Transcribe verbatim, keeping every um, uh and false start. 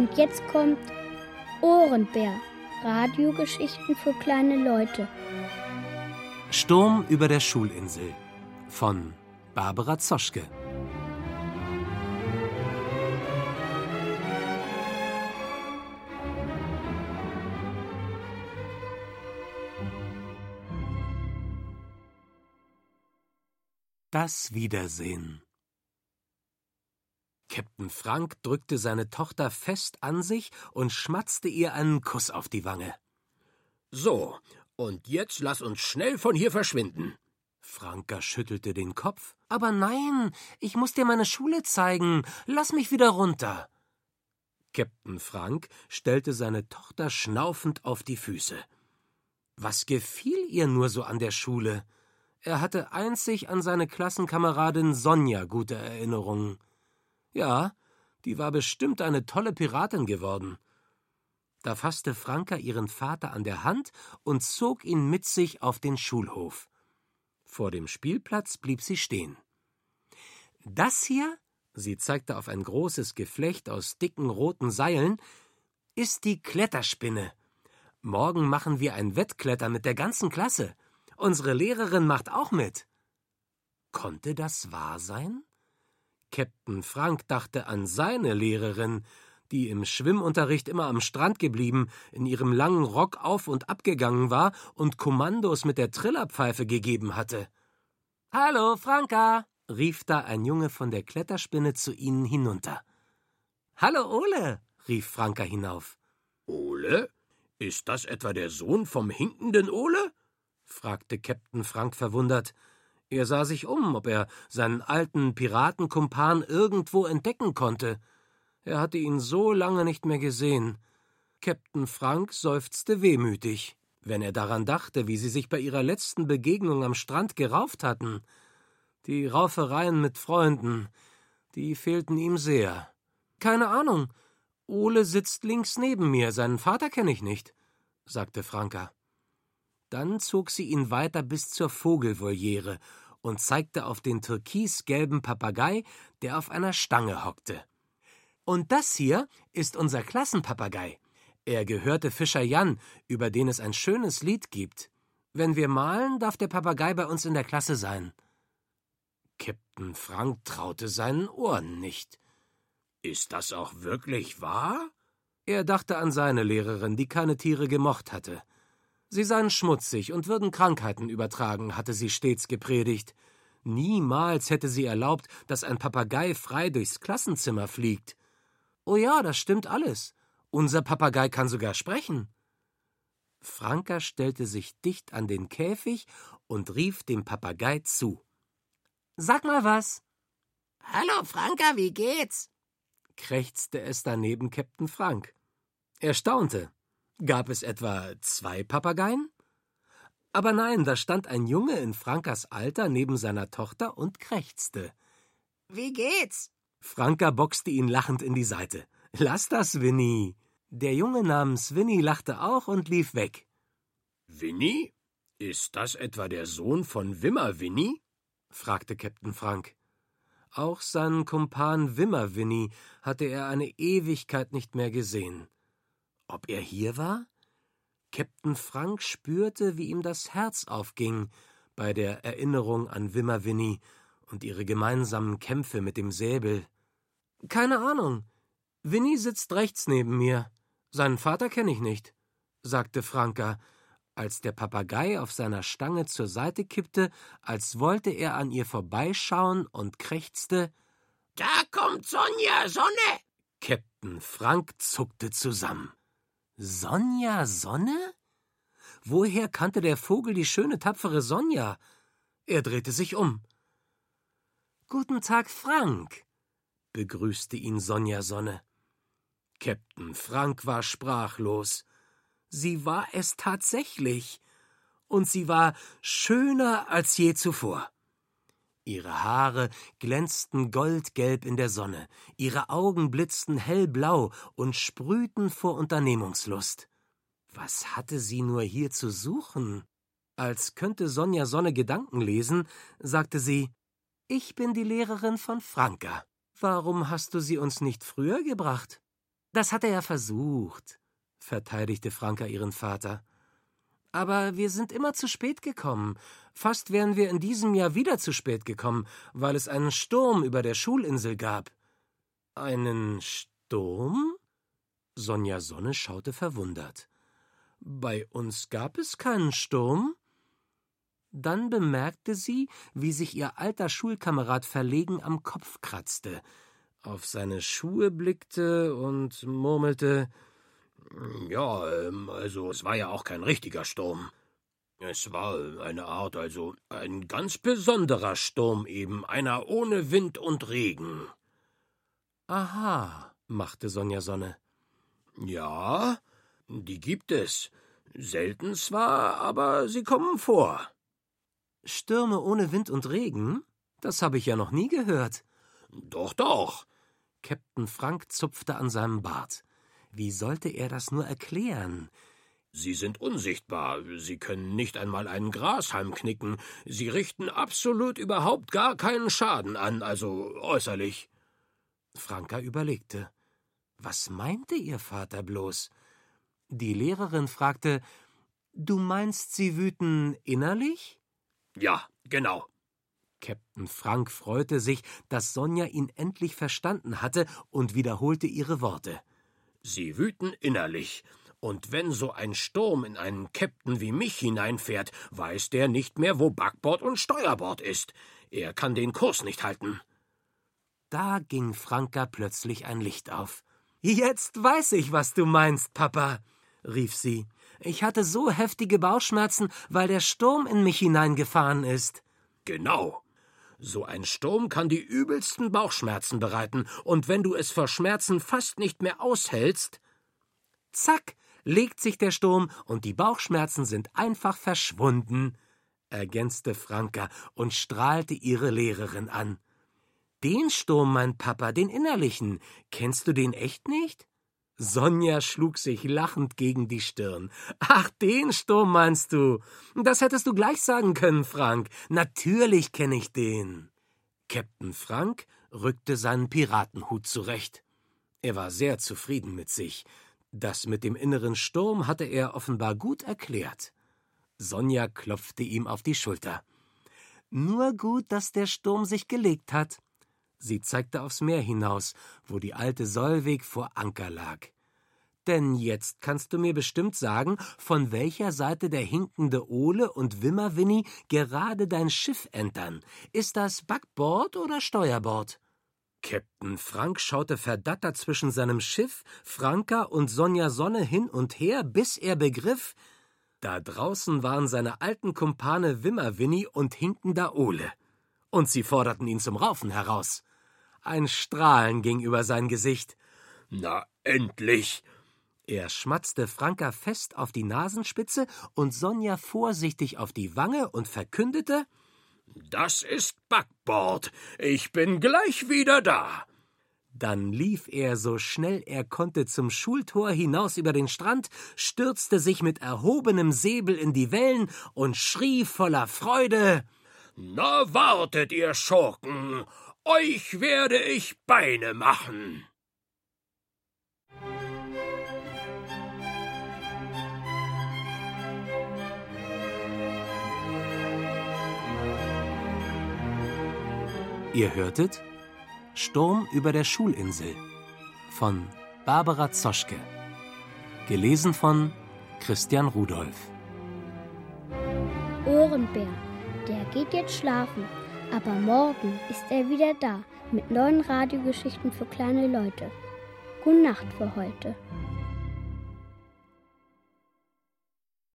Und jetzt kommt Ohrenbär. Radiogeschichten für kleine Leute. Sturm über der Schulinsel von Barbara Zoschke. Das Wiedersehen. Käpt'n Frank drückte seine Tochter fest an sich und schmatzte ihr einen Kuss auf die Wange. »So, und jetzt lass uns schnell von hier verschwinden.« Franka schüttelte den Kopf. »Aber nein, ich muss dir meine Schule zeigen. Lass mich wieder runter.« Käpt'n Frank stellte seine Tochter schnaufend auf die Füße. Was gefiel ihr nur so an der Schule? Er hatte einzig an seine Klassenkameradin Sonja gute Erinnerungen. Ja, die war bestimmt eine tolle Piratin geworden. Da fasste Franka ihren Vater an der Hand und zog ihn mit sich auf den Schulhof. Vor dem Spielplatz blieb sie stehen. »Das hier«, sie zeigte auf ein großes Geflecht aus dicken roten Seilen, »ist die Kletterspinne. Morgen machen wir ein Wettklettern mit der ganzen Klasse. Unsere Lehrerin macht auch mit.« Konnte das wahr sein? Käpt'n Frank dachte an seine Lehrerin, die im Schwimmunterricht immer am Strand geblieben, in ihrem langen Rock auf und ab gegangen war und Kommandos mit der Trillerpfeife gegeben hatte. »Hallo, Franka«, rief da ein Junge von der Kletterspinne zu ihnen hinunter. »Hallo, Ole«, rief Franka hinauf. »Ole? Ist das etwa der Sohn vom hinkenden Ole?« fragte Käpt'n Frank verwundert. Er sah sich um, ob er seinen alten Piratenkumpan irgendwo entdecken konnte. Er hatte ihn so lange nicht mehr gesehen. Käpt'n Frank seufzte wehmütig, wenn er daran dachte, wie sie sich bei ihrer letzten Begegnung am Strand gerauft hatten. Die Raufereien mit Freunden, die fehlten ihm sehr. »Keine Ahnung. Ole sitzt links neben mir, seinen Vater kenne ich nicht«, sagte Franka. Dann zog sie ihn weiter bis zur Vogelvoliere und zeigte auf den türkisgelben Papagei, der auf einer Stange hockte. »Und das hier ist unser Klassenpapagei. Er gehörte Fischer Jan, über den es ein schönes Lied gibt. Wenn wir malen, darf der Papagei bei uns in der Klasse sein.« Käpt'n Frank traute seinen Ohren nicht. »Ist das auch wirklich wahr?« Er dachte an seine Lehrerin, die keine Tiere gemocht hatte. Sie seien schmutzig und würden Krankheiten übertragen, hatte sie stets gepredigt. Niemals hätte sie erlaubt, dass ein Papagei frei durchs Klassenzimmer fliegt. »Oh ja, das stimmt alles. Unser Papagei kann sogar sprechen.« Franka stellte sich dicht an den Käfig und rief dem Papagei zu. »Sag mal was.« »Hallo, Franka, wie geht's?« krächzte es daneben Käpt'n Frank. Er staunte. Gab es etwa zwei Papageien? Aber nein, da stand ein Junge in Frankas Alter neben seiner Tochter und krächzte. »Wie geht's?« Franka boxte ihn lachend in die Seite. »Lass das, Winnie!« Der Junge namens Winnie lachte auch und lief weg. »Winnie? Ist das etwa der Sohn von Wimmer Winnie?« fragte Käpt'n Frank. Auch seinen Kumpan Wimmer Winnie hatte er eine Ewigkeit nicht mehr gesehen. Ob er hier war? Käpt'n Frank spürte, wie ihm das Herz aufging bei der Erinnerung an Wimmer Winnie und ihre gemeinsamen Kämpfe mit dem Säbel. »Keine Ahnung. Winnie sitzt rechts neben mir. Seinen Vater kenne ich nicht«, sagte Franka, als der Papagei auf seiner Stange zur Seite kippte, als wollte er an ihr vorbeischauen und krächzte. »Da kommt Sonja Sonne!« Käpt'n Frank zuckte zusammen. Sonja Sonne? Woher kannte der Vogel die schöne, tapfere Sonja? Er drehte sich um. »Guten Tag, Frank«, begrüßte ihn Sonja Sonne. Käpt'n Frank war sprachlos. Sie war es tatsächlich, und sie war schöner als je zuvor. Ihre Haare glänzten goldgelb in der Sonne, ihre Augen blitzten hellblau und sprühten vor Unternehmungslust. Was hatte sie nur hier zu suchen? Als könnte Sonja Sonne Gedanken lesen, sagte sie, »Ich bin die Lehrerin von Franka. Warum hast du sie uns nicht früher gebracht?« Das hat er ja versucht, verteidigte Franka ihren Vater. Aber wir sind immer zu spät gekommen. Fast wären wir in diesem Jahr wieder zu spät gekommen, weil es einen Sturm über der Schulinsel gab. Einen Sturm? Sonja Sonne schaute verwundert. Bei uns gab es keinen Sturm. Dann bemerkte sie, wie sich ihr alter Schulkamerad verlegen am Kopf kratzte, auf seine Schuhe blickte und murmelte: »Ja, also es war ja auch kein richtiger Sturm. Es war eine Art, also ein ganz besonderer Sturm eben, einer ohne Wind und Regen.« »Aha«, machte Sonja Sonne. »Ja, die gibt es. Selten zwar, aber sie kommen vor.« »Stürme ohne Wind und Regen? Das habe ich ja noch nie gehört.« »Doch, doch.« Käpt'n Frank zupfte an seinem Bart. Wie sollte er das nur erklären? »Sie sind unsichtbar. Sie können nicht einmal einen Grashalm knicken. Sie richten absolut überhaupt gar keinen Schaden an, also äußerlich.« Franka überlegte. Was meinte ihr Vater bloß? Die Lehrerin fragte: »Du meinst, sie wüten innerlich?« »Ja, genau.« Käpt'n Frank freute sich, dass Sonja ihn endlich verstanden hatte, und wiederholte ihre Worte. »Sie wüten innerlich. Und wenn so ein Sturm in einen Käpt'n wie mich hineinfährt, weiß der nicht mehr, wo Backbord und Steuerbord ist. Er kann den Kurs nicht halten.« Da ging Franka plötzlich ein Licht auf. »Jetzt weiß ich, was du meinst, Papa«, rief sie. »Ich hatte so heftige Bauchschmerzen, weil der Sturm in mich hineingefahren ist.« »Genau. So ein Sturm kann die übelsten Bauchschmerzen bereiten, und wenn du es vor Schmerzen fast nicht mehr aushältst, zack, legt sich der Sturm und die Bauchschmerzen sind einfach verschwunden«, ergänzte Franka und strahlte ihre Lehrerin an. »Den Sturm, mein Papa, den innerlichen, kennst du den echt nicht?« Sonja schlug sich lachend gegen die Stirn. »Ach, den Sturm meinst du? Das hättest du gleich sagen können, Frank. Natürlich kenne ich den.« Käpt'n Frank rückte seinen Piratenhut zurecht. Er war sehr zufrieden mit sich. Das mit dem inneren Sturm hatte er offenbar gut erklärt. Sonja klopfte ihm auf die Schulter. »Nur gut, dass der Sturm sich gelegt hat.« Sie zeigte aufs Meer hinaus, wo die alte Solvig vor Anker lag. »Denn jetzt kannst du mir bestimmt sagen, von welcher Seite der hinkende Ole und Wimmerwinni gerade dein Schiff entern. Ist das Backbord oder Steuerbord?« Käpt'n Frank schaute verdattert zwischen seinem Schiff, Franka und Sonja Sonne hin und her, bis er begriff, da draußen waren seine alten Kumpane Wimmerwinni und hinkender Ole. Und sie forderten ihn zum Raufen heraus. Ein Strahlen ging über sein Gesicht. »Na, endlich!« Er schmatzte Franka fest auf die Nasenspitze und Sonja vorsichtig auf die Wange und verkündete: »Das ist Backbord. Ich bin gleich wieder da.« Dann lief er so schnell er konnte zum Schultor hinaus über den Strand, stürzte sich mit erhobenem Säbel in die Wellen und schrie voller Freude: »Na, wartet, ihr Schurken! Euch werde ich Beine machen!« Ihr hörtet Sturm über der Schulinsel von Barbara Zoschke, gelesen von Christian Rudolph. Ohrenbär, der geht jetzt schlafen, aber morgen ist er wieder da mit neuen Radiogeschichten für kleine Leute. Gute Nacht für heute.